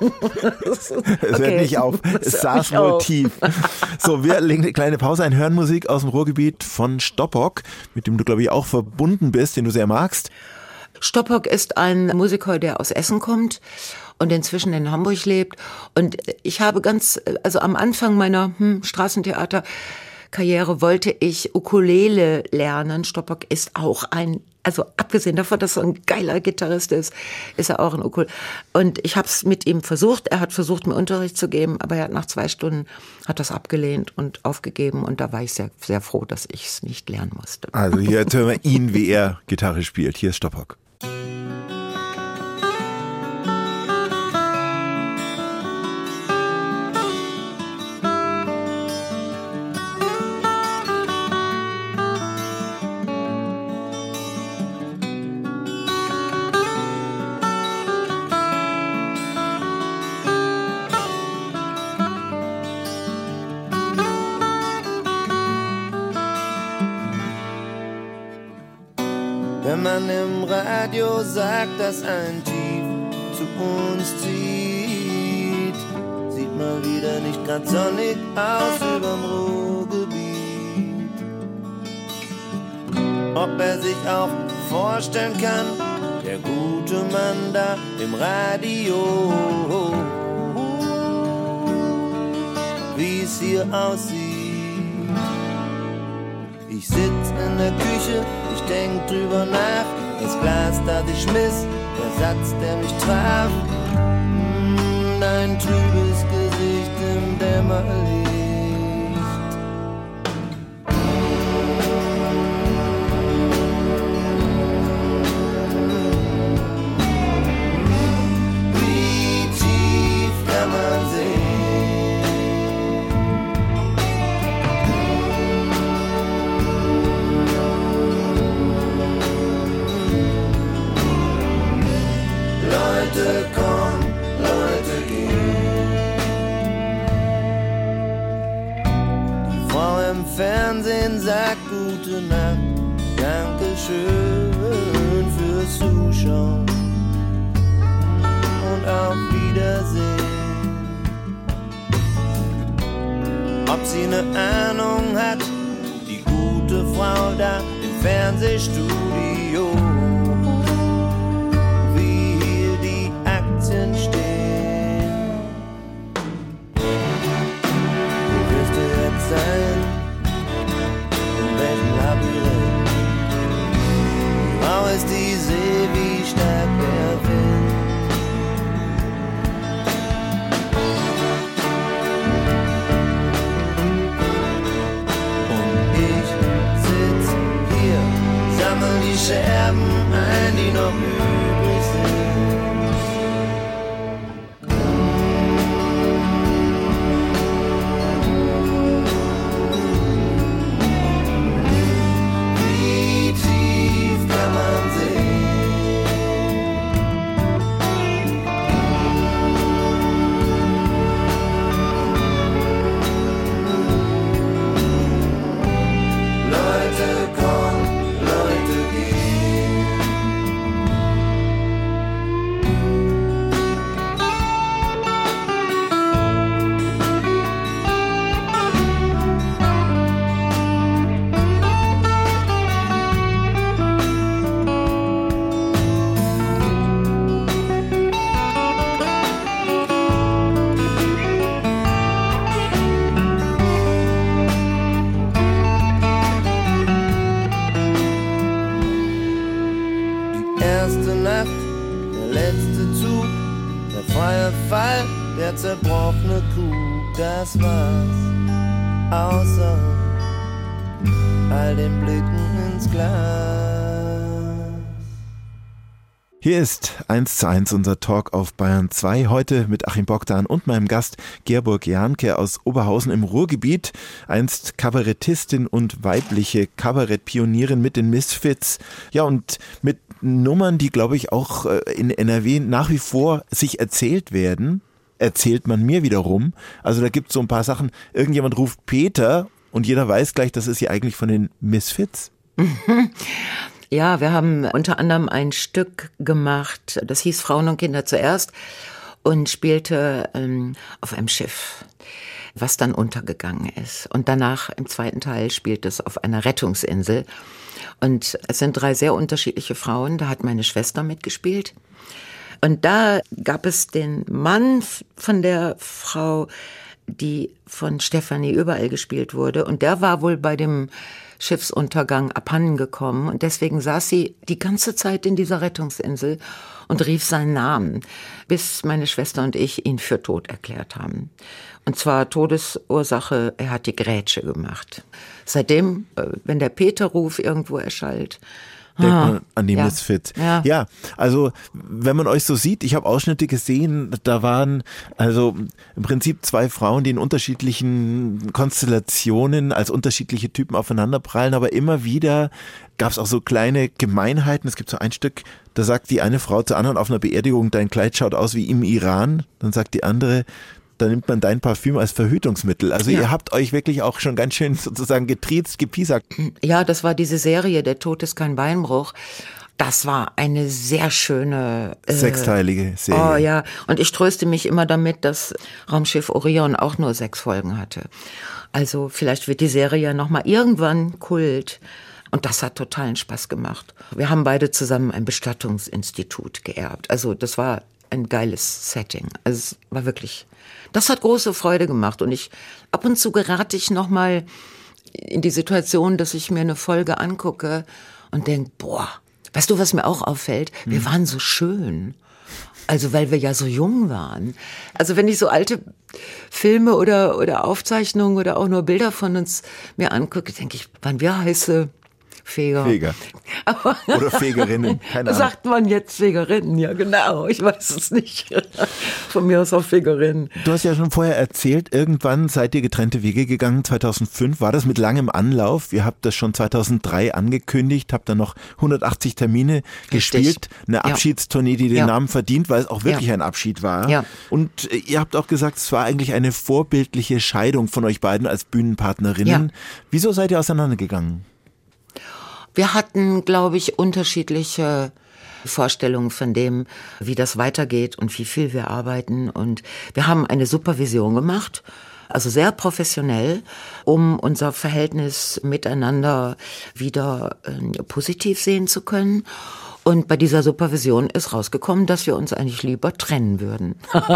S1: Es hört nicht auf, es saß
S2: nicht
S1: wohl
S2: auf.
S1: tief. So, wir legen eine kleine Pause ein, hören Musik aus dem Ruhrgebiet von Stoppock, mit dem du, glaube ich, auch verbunden bist, den du sehr magst.
S2: Stoppock ist ein Musiker, der aus Essen kommt und inzwischen in Hamburg lebt. Und ich habe ganz, also am Anfang meiner hm, Straßentheaterkarriere wollte ich Ukulele lernen. Stoppock ist auch ein, also abgesehen davon, dass er ein geiler Gitarrist ist, ist er auch ein Ukulele. Und ich habe es mit ihm versucht. Er hat versucht, mir Unterricht zu geben, aber er hat nach zwei Stunden hat das abgelehnt und aufgegeben. Und da war ich sehr, sehr froh, dass ich es nicht lernen musste.
S1: Also hier jetzt hören wir ihn, wie er Gitarre spielt. Hier ist Stoppock.
S5: Wenn man im Radio sagt, dass ein Tief zu uns zieht, sieht mal wieder nicht grad sonnig aus überm Ruhrgebiet. Ob er sich auch vorstellen kann, der gute Mann da im Radio, wie es hier aussieht. Ich sitz in der Küche, ich denk drüber nach. Das Glas, das ich schmiss, der Satz, der mich traf. Mm, dein trübes Gesicht im Dämmerlicht. Wie tief kann man sehen? Leute kommen, Leute gehen. Die Frau im Fernsehen sagt gute Nacht, Dankeschön fürs Zuschauen und auf Wiedersehen. Ob sie eine Ahnung hat, die gute Frau da im Fernsehstudio, wie hier die Aktien stehen. letzte Zug, der freie Fall, der zerbrochene Kuh, das war's. Außer all den Blicken ins Glas.
S1: Hier ist eins zu eins unser Talk auf Bayern zwei, heute mit Achim Bogdan und meinem Gast Gerburg Jahnke aus Oberhausen im Ruhrgebiet, einst Kabarettistin und weibliche Kabarettpionierin mit den Misfits, ja, und mit Nummern, die, glaube ich, auch in N R W nach wie vor sich erzählt werden, erzählt man mir wiederum. Also da gibt es so ein paar Sachen, irgendjemand ruft Peter und jeder weiß gleich, das ist ja eigentlich von den Misfits.
S2: Ja, wir haben unter anderem ein Stück gemacht, das hieß Frauen und Kinder zuerst und spielte ähm, auf einem Schiff, was dann untergegangen ist. Und danach im zweiten Teil spielt es auf einer Rettungsinsel. Und es sind drei sehr unterschiedliche Frauen, da hat meine Schwester mitgespielt. Und da gab es den Mann von der Frau, die von Stefanie Überall gespielt wurde. Und der war wohl bei dem Schiffsuntergang abhanden gekommen. Und deswegen saß sie die ganze Zeit in dieser Rettungsinsel und rief seinen Namen, bis meine Schwester und ich ihn für tot erklärt haben. Und zwar Todesursache, er hat die Grätsche gemacht. Seitdem, wenn der Peter-Ruf irgendwo erschallt,
S1: denkt
S2: ah,
S1: man an die
S2: ja.
S1: Misfits.
S2: Ja.
S1: ja, also wenn man euch so sieht, ich habe Ausschnitte gesehen, da waren also im Prinzip zwei Frauen, die in unterschiedlichen Konstellationen als unterschiedliche Typen aufeinanderprallen, aber immer wieder gab es auch so kleine Gemeinheiten. Es gibt so ein Stück, da sagt die eine Frau zur anderen auf einer Beerdigung, dein Kleid schaut aus wie im Iran. Dann sagt die andere, da nimmt man dein Parfüm als Verhütungsmittel. Also ja. Ihr habt euch wirklich auch schon ganz schön sozusagen getriezt, gepiesackt.
S2: Ja, das war diese Serie, Der Tod ist kein Beinbruch. Das war eine sehr schöne
S1: Äh, sechsteilige Serie.
S2: Oh ja, und ich tröste mich immer damit, dass Raumschiff Orion auch nur sechs Folgen hatte. Also vielleicht wird die Serie ja nochmal irgendwann Kult. Und das hat totalen Spaß gemacht. Wir haben beide zusammen ein Bestattungsinstitut geerbt. Also das war ein geiles Setting. Also es war wirklich, das hat große Freude gemacht. Und ich, ab und zu gerate ich nochmal in die Situation, dass ich mir eine Folge angucke und denke, boah, weißt du, was mir auch auffällt? Wir hm. waren so schön. Also weil wir ja so jung waren. Also wenn ich so alte Filme oder, oder Aufzeichnungen oder auch nur Bilder von uns mir angucke, denke ich, waren wir heiße Feger.
S1: Feger. Aber oder Fegerinnen, keine Ahnung.
S2: Sagt man jetzt Fegerinnen, ja genau, ich weiß es nicht. Von mir aus auch Fegerinnen.
S1: Du hast ja schon vorher erzählt, irgendwann seid ihr getrennte Wege gegangen, zweitausendfünf, war das mit langem Anlauf? Ihr habt das schon zweitausenddrei angekündigt, habt dann noch hundertachtzig Termine Richtig. gespielt, eine Abschiedstournee, die den ja. Namen verdient, weil es auch wirklich ja. ein Abschied war.
S2: Ja.
S1: Und ihr habt auch gesagt, es war eigentlich eine vorbildliche Scheidung von euch beiden als Bühnenpartnerinnen. Ja. Wieso seid ihr auseinandergegangen?
S2: Wir hatten, glaube ich, unterschiedliche Vorstellungen von dem, wie das weitergeht und wie viel wir arbeiten. Und wir haben eine Supervision gemacht, also sehr professionell, um unser Verhältnis miteinander wieder äh, positiv sehen zu können. Und bei dieser Supervision ist rausgekommen, dass wir uns eigentlich lieber trennen würden.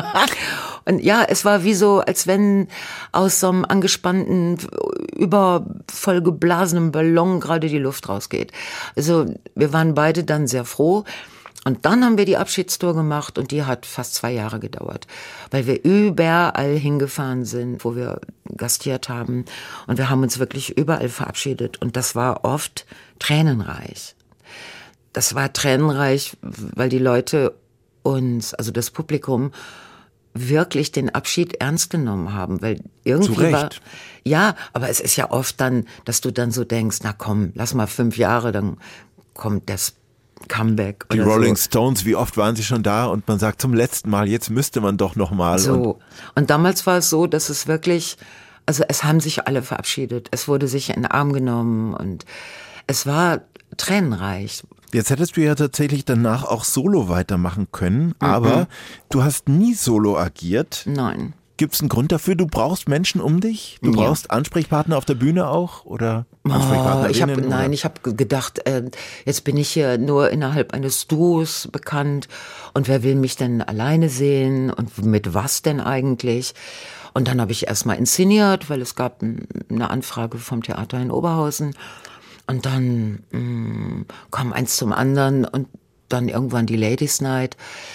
S2: Und ja, es war wie so, als wenn aus so einem angespannten, übervoll geblasenen Ballon gerade die Luft rausgeht. Also wir waren beide dann sehr froh. Und dann haben wir die Abschiedstour gemacht und die hat fast zwei Jahre gedauert, weil wir überall hingefahren sind, wo wir gastiert haben. Und wir haben uns wirklich überall verabschiedet. Und das war oft tränenreich. Das war tränenreich, weil die Leute uns, also das Publikum, wirklich den Abschied ernst genommen haben, weil irgendwie
S1: Zu Recht.
S2: war, ja, aber es ist ja oft dann, dass du dann so denkst, na komm, lass mal fünf Jahre, dann kommt das Comeback.
S1: Die
S2: oder
S1: Rolling
S2: so.
S1: Stones, wie oft waren sie schon da und man sagt zum letzten Mal, jetzt müsste man doch noch mal.
S2: So.
S1: Und,
S2: und damals war es so, dass es wirklich, also es haben sich alle verabschiedet, es wurde sich in den Arm genommen und es war tränenreich.
S1: Jetzt hättest du ja tatsächlich danach auch solo weitermachen können, aber mhm. du hast nie solo agiert.
S2: Nein.
S1: Gibt es einen Grund dafür? Du brauchst Menschen um dich? Du
S2: ja.
S1: brauchst Ansprechpartner auf der Bühne auch? Oder Ansprechpartnerinnen?
S2: Oh, ich hab, nein, ich habe gedacht, äh, jetzt bin ich hier nur innerhalb eines Duos bekannt und wer will mich denn alleine sehen und mit was denn eigentlich? Und dann habe ich erstmal inszeniert, weil es gab eine Anfrage vom Theater in Oberhausen. Und dann mh, kam eins zum anderen und dann irgendwann die Ladies Night.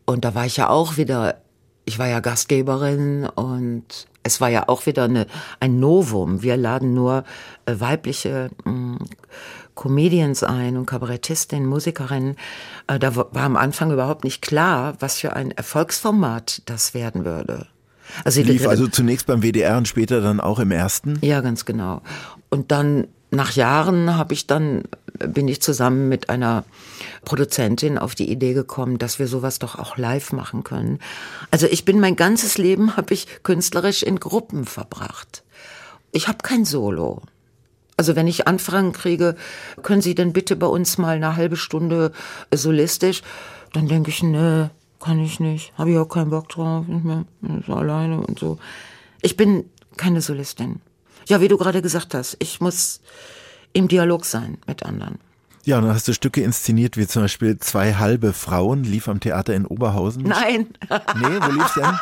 S2: Und da war ich ja auch wieder, ich war ja Gastgeberin und es war ja auch wieder eine, ein Novum. Wir laden nur äh, weibliche mh, Comedians ein und Kabarettistinnen, Musikerinnen. Äh, da war am Anfang überhaupt nicht klar, was für ein Erfolgsformat das werden würde.
S1: Also lief also zunächst beim W D R und später dann auch im Ersten?
S2: Ja, ganz genau. Und dann nach Jahren habe ich dann, bin ich zusammen mit einer Produzentin auf die Idee gekommen, dass wir sowas doch auch live machen können. Also ich bin mein ganzes Leben, habe ich künstlerisch in Gruppen verbracht. Ich habe kein Solo. Also wenn ich Anfragen kriege, können Sie denn bitte bei uns mal eine halbe Stunde solistisch, dann denke ich, ne, kann ich nicht, habe ich auch keinen Bock drauf, nicht mehr, so alleine und so. Ich bin keine Solistin. Ja, wie du gerade gesagt hast, ich muss im Dialog sein mit anderen.
S1: Ja, und dann hast du Stücke inszeniert, wie zum Beispiel Zwei halbe Frauen, lief am Theater in Oberhausen.
S2: Nein.
S1: Nee, wo lief's denn?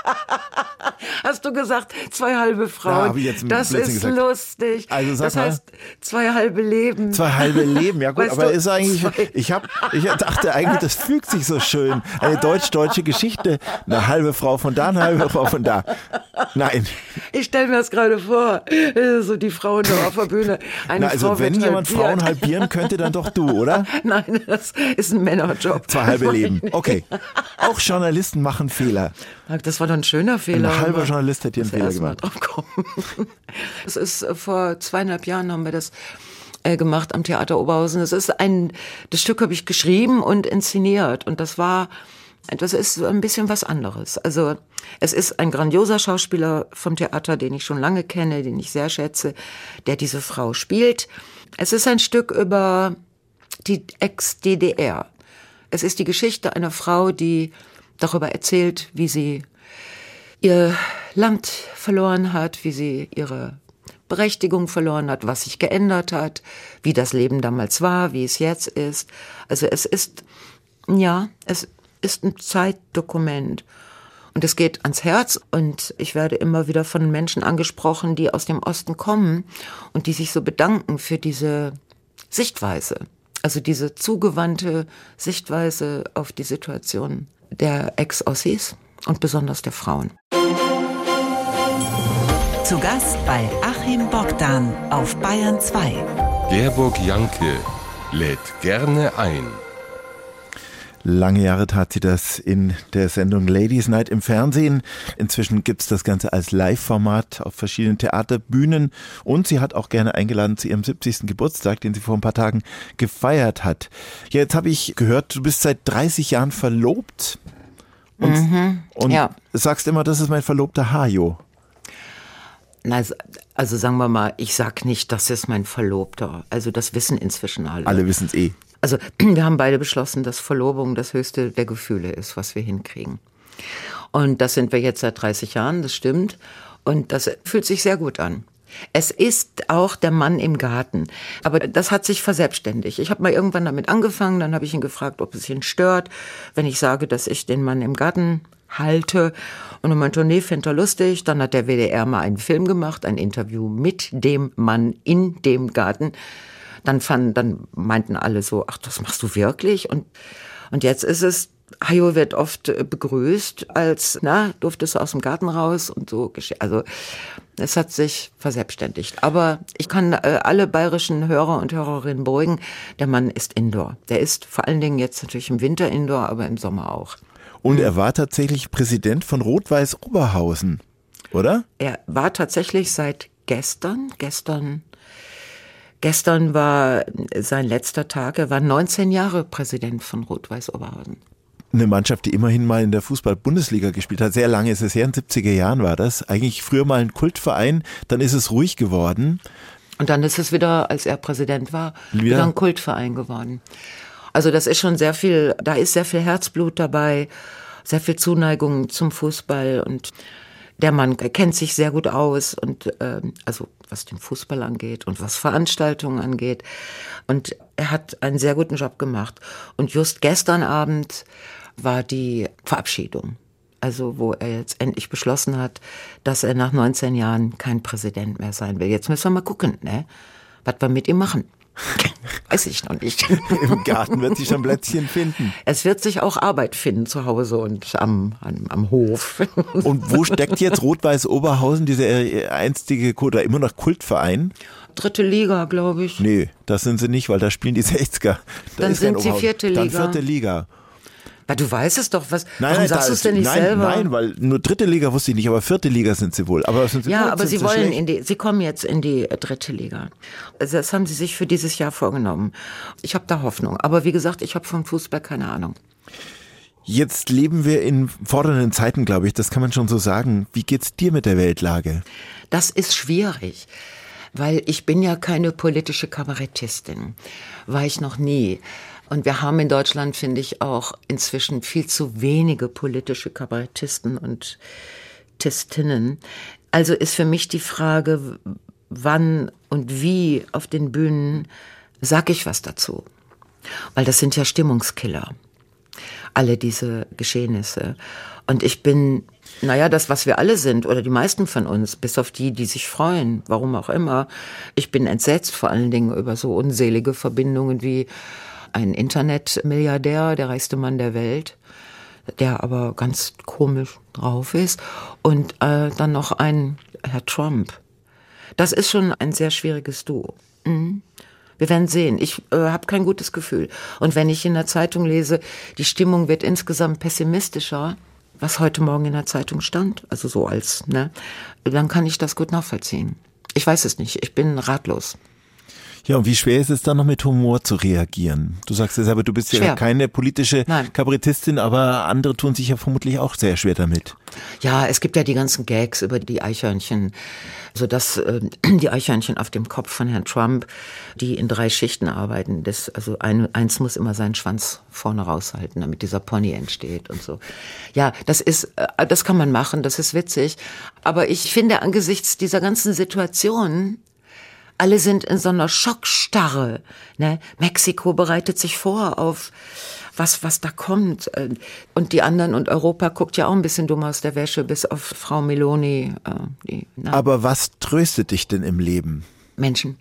S2: Hast du gesagt, zwei halbe Frauen?
S1: Ja, hab ich jetzt ein
S2: das
S1: Blödsinn
S2: ist
S1: gesagt.
S2: Lustig.
S1: Also sag
S2: das
S1: mal.
S2: heißt, zwei halbe Leben.
S1: Zwei halbe Leben, ja gut,
S2: Weißt
S1: aber
S2: du,
S1: ist eigentlich,
S2: zwei-
S1: ich hab, ich dachte eigentlich, das fügt sich so schön. Eine deutsch-deutsche Geschichte, eine halbe Frau von da, eine halbe Frau von da. Nein.
S2: Ich stelle mir das gerade vor, so die Frauen da auf der Bühne. Eine
S1: Na, also
S2: Frau
S1: wenn
S2: wird
S1: jemand
S2: halbiert.
S1: Frauen halbieren könnte, dann doch du, oder?
S2: Nein, das ist ein Männerjob.
S1: Zwei halbe Leben. Okay. Auch Journalisten machen Fehler.
S2: Das war doch ein schöner Fehler.
S1: Ein halber
S2: aber
S1: Journalist hätte hier einen Fehler
S2: erst mal
S1: gemacht.
S2: drauf kommen. Das ist äh, vor zweieinhalb Jahren haben wir das äh, gemacht am Theater Oberhausen. Das ist ein, das Stück habe ich geschrieben und inszeniert und das war, das ist ein bisschen was anderes. Also es ist ein grandioser Schauspieler vom Theater, den ich schon lange kenne, den ich sehr schätze, der diese Frau spielt. Es ist ein Stück über die Ex-D D R. Es ist die Geschichte einer Frau, die darüber erzählt, wie sie ihr Land verloren hat, wie sie ihre Berechtigung verloren hat, was sich geändert hat, wie das Leben damals war, wie es jetzt ist. Also es ist, ja, es ist ein Zeitdokument. Und es geht ans Herz und ich werde immer wieder von Menschen angesprochen, die aus dem Osten kommen und die sich so bedanken für diese Sichtweise. Also diese zugewandte Sichtweise auf die Situation der Ex-Ossis und besonders der Frauen.
S3: Zu Gast bei Achim Bogdan auf Bayern zwei.
S4: Gerburg Janke lädt gerne ein.
S1: Lange Jahre tat sie das in der Sendung Ladies Night im Fernsehen. Inzwischen gibt's das Ganze als Live-Format auf verschiedenen Theaterbühnen. Und sie hat auch gerne eingeladen zu ihrem siebzigsten Geburtstag, den sie vor ein paar Tagen gefeiert hat. Ja, jetzt habe ich gehört, du bist seit dreißig Jahren verlobt. Und,
S2: Mhm,
S1: und
S2: ja.
S1: sagst immer, das ist mein Verlobter Hajo.
S2: Na, also sagen wir mal, ich sag nicht, das ist mein Verlobter. Also das wissen inzwischen alle.
S1: Alle wissen's eh.
S2: Also wir haben beide beschlossen, dass Verlobung das höchste der Gefühle ist, was wir hinkriegen. Und das sind wir jetzt seit dreißig Jahren, das stimmt. Und das fühlt sich sehr gut an. Es ist auch der Mann im Garten. Aber das hat sich verselbstständigt. Ich habe mal irgendwann damit angefangen, dann habe ich ihn gefragt, ob es ihn stört, wenn ich sage, dass ich den Mann im Garten halte. Und er meinte, nee, fände er lustig. Dann hat der W D R mal einen Film gemacht, ein Interview mit dem Mann in dem Garten. Dann fanden, dann meinten alle so, ach, das machst du wirklich? Und, und jetzt ist es, Hajo wird oft begrüßt als, na, durftest du aus dem Garten raus und so. Also, es hat sich verselbstständigt. Aber ich kann äh, alle bayerischen Hörer und Hörerinnen beruhigen, der Mann ist Indoor. Der ist vor allen Dingen jetzt natürlich im Winter Indoor, aber im Sommer auch.
S1: Und er war tatsächlich Präsident von Rot-Weiß Oberhausen, oder?
S2: Er war tatsächlich seit gestern, gestern, gestern war sein letzter Tag. Er war neunzehn Jahre Präsident von Rot-Weiß Oberhausen.
S1: Eine Mannschaft, die immerhin mal in der Fußball-Bundesliga gespielt hat. Sehr lange ist es her, in den siebziger Jahren war das. Eigentlich früher mal ein Kultverein, dann ist es ruhig geworden.
S2: Und dann ist es wieder, als er Präsident war,
S1: Wieder?
S2: wieder ein Kultverein geworden. Also das ist schon sehr viel, da ist sehr viel Herzblut dabei, sehr viel Zuneigung zum Fußball und der Mann kennt sich sehr gut aus und ähm, also was den Fußball angeht und was Veranstaltungen angeht und er hat einen sehr guten Job gemacht und just gestern Abend war die Verabschiedung, also wo er jetzt endlich beschlossen hat, dass er nach neunzehn Jahren kein Präsident mehr sein will. Jetzt müssen wir mal gucken, ne, was wir mit ihm machen. Weiß ich noch nicht.
S1: Im Garten wird sich schon Plätzchen finden.
S2: Es wird sich auch Arbeit finden zu Hause und am, am, am Hof.
S1: Und wo steckt jetzt Rot-Weiß Oberhausen, dieser einstige oder immer noch Kultverein?
S2: Dritte Liga, glaube ich.
S1: Nee, das sind sie nicht, weil da spielen die sechziger. Da
S2: Dann
S1: ist kein
S2: sind sie
S1: Oberhausen.
S2: vierte Liga.
S1: Dann vierte Liga.
S2: Weil du weißt es doch, was.
S1: Nein,
S2: warum
S1: nein,
S2: sagst
S1: da
S2: du es
S1: ist-
S2: denn nicht
S1: nein,
S2: selber?
S1: Nein, weil nur dritte Liga wusste ich nicht, aber vierte Liga sind sie wohl. Aber sind sie
S2: Ja,
S1: gut,
S2: aber
S1: sind
S2: sie wollen
S1: schlecht?
S2: in die, sie kommen jetzt in die äh, dritte Liga. Also das haben sie sich für dieses Jahr vorgenommen. Ich habe da Hoffnung. Aber wie gesagt, ich habe vom Fußball keine Ahnung.
S1: Jetzt leben wir in fordernden Zeiten, glaube ich. Das kann man schon so sagen. Wie geht's dir mit der Weltlage?
S2: Das ist schwierig, weil ich bin ja keine politische Kabarettistin. War ich noch nie. Und wir haben in Deutschland, finde ich, auch inzwischen viel zu wenige politische Kabarettisten und Tistinnen. Also ist für mich die Frage, wann und wie auf den Bühnen sag ich was dazu. Weil das sind ja Stimmungskiller, alle diese Geschehnisse. Und ich bin, naja, das, was wir alle sind, oder die meisten von uns, bis auf die, die sich freuen, warum auch immer. Ich bin entsetzt vor allen Dingen über so unselige Verbindungen wie ein Internetmilliardär, der reichste Mann der Welt, der aber ganz komisch drauf ist. Und äh, dann noch ein Herr Trump. Das ist schon ein sehr schwieriges Duo. Mhm. Wir werden sehen. Ich äh, habe kein gutes Gefühl. Und wenn ich in der Zeitung lese, die Stimmung wird insgesamt pessimistischer, was heute Morgen in der Zeitung stand, also so als, ne, dann kann ich das gut nachvollziehen. Ich weiß es nicht. Ich bin ratlos.
S1: Ja, und wie schwer ist es dann noch mit Humor zu reagieren? Du sagst ja selber, du bist ja
S2: Schwer.
S1: keine politische
S2: Nein.
S1: Kabarettistin, aber andere tun sich ja vermutlich auch sehr schwer damit.
S2: Ja, es gibt ja die ganzen Gags über die Eichhörnchen, so dass äh, die Eichhörnchen auf dem Kopf von Herrn Trump, die in drei Schichten arbeiten, das, also ein, eins muss immer seinen Schwanz vorne raushalten, damit dieser Pony entsteht und so. Ja, das ist, äh, das kann man machen, das ist witzig. Aber ich finde angesichts dieser ganzen Situation, alle sind in so einer Schockstarre. Ne? Mexiko bereitet sich vor auf was, was da kommt. Und die anderen, und Europa guckt ja auch ein bisschen dumm aus der Wäsche, bis auf Frau Meloni. Äh, die, na,
S1: Aber was tröstet dich denn im Leben?
S2: Menschen.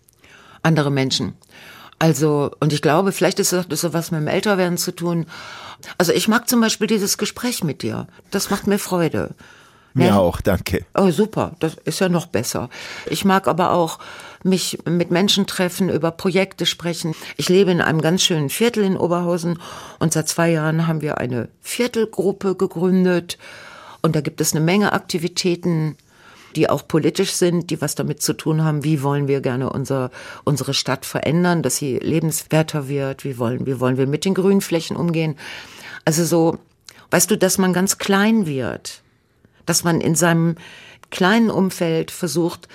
S2: Andere Menschen. Also, und ich glaube, vielleicht ist das so was mit dem Älterwerden zu tun. Also ich mag zum Beispiel dieses Gespräch mit dir. Das macht mir Freude.
S1: Mir
S2: Ne?
S1: auch, danke.
S2: Oh, super, das ist ja noch besser. Ich mag aber auch mich mit Menschen treffen, über Projekte sprechen. Ich lebe in einem ganz schönen Viertel in Oberhausen und seit zwei Jahren haben wir eine Viertelgruppe gegründet und da gibt es eine Menge Aktivitäten, die auch politisch sind, die was damit zu tun haben, wie wollen wir gerne unser, unsere Stadt verändern, dass sie lebenswerter wird, wie wollen, wie wollen wir mit den Grünflächen umgehen. Also so, weißt du, dass man ganz klein wird. Dass man in seinem kleinen Umfeld versucht,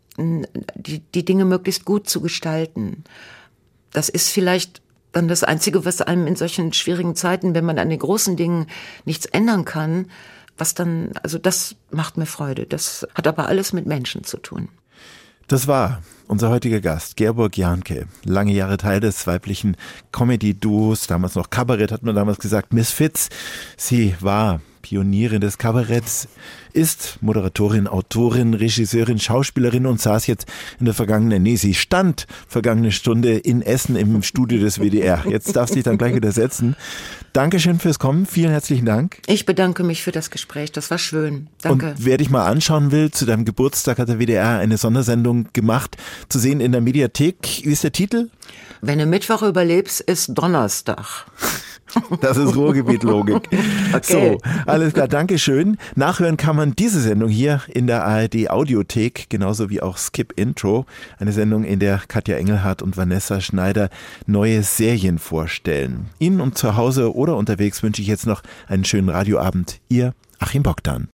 S2: die, die Dinge möglichst gut zu gestalten. Das ist vielleicht dann das Einzige, was einem in solchen schwierigen Zeiten, wenn man an den großen Dingen nichts ändern kann, was dann, also das macht mir Freude. Das hat aber alles mit Menschen zu tun.
S1: Das war unser heutiger Gast, Gerborg Jahnke. Lange Jahre Teil des weiblichen Comedy-Duos, damals noch Kabarett, hat man damals gesagt, Misfits. Sie war Pionierin des Kabaretts, ist Moderatorin, Autorin, Regisseurin, Schauspielerin und saß jetzt in der vergangenen, nee, sie stand vergangene Stunde in Essen im Studio des W D R. Jetzt darf sie dann gleich wieder setzen. Dankeschön fürs Kommen, vielen herzlichen Dank.
S2: Ich bedanke mich für das Gespräch, das war schön. Danke.
S1: Und wer dich mal anschauen will, zu deinem Geburtstag hat der W D R eine Sondersendung gemacht, zu sehen in der Mediathek. Wie ist der Titel?
S2: Wenn du Mittwoch überlebst, ist Donnerstag.
S1: Das ist Ruhrgebiet-Logik.
S2: Okay.
S1: So, alles klar, Dankeschön. Nachhören kann man diese Sendung hier in der A R D-Audiothek, genauso wie auch Skip Intro, eine Sendung, in der Katja Engelhardt und Vanessa Schneider neue Serien vorstellen. Ihnen und zu Hause oder unterwegs wünsche ich jetzt noch einen schönen Radioabend. Ihr Achim Bogdan.